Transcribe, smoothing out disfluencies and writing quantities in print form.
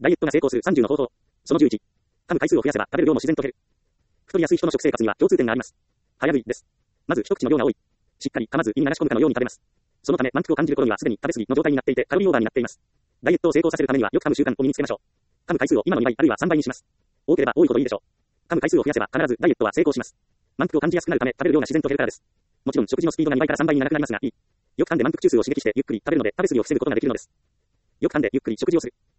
ダイエットが成功する30の方法。その11。噛む回数を増やせば食べる量も自然と減る。太りやすい人の食生活には共通点があります。早食いです。まず一口の量が多い。しっかり噛まず胃に流し込むかのように食べます。そのため満腹を感じる頃にはすでに食べ過ぎの状態になっていてカロリーオーバーになっています。ダイエットを成功させるためにはよく噛む習慣を身につけましょう。噛む回数を今の2倍あるいは3倍にします。多ければ多いほどいいでしょう。噛む回数を増やせば必ずダイエットは成功します。満腹を感じやすくなるため食べる量が自然と減るからです。もちろん食事のスピードが2倍から3倍に長くなりますがいい。よく噛んで満腹中枢を刺激してゆっくり食べるので食べ過ぎを防ぐことができるのです。よく噛んでゆっくり食事をする。